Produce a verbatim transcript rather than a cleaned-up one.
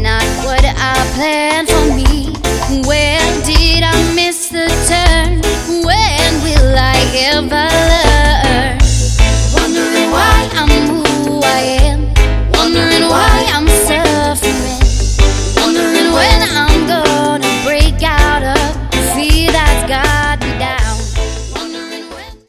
not what I planned for me. Where did I miss the turn? When will I ever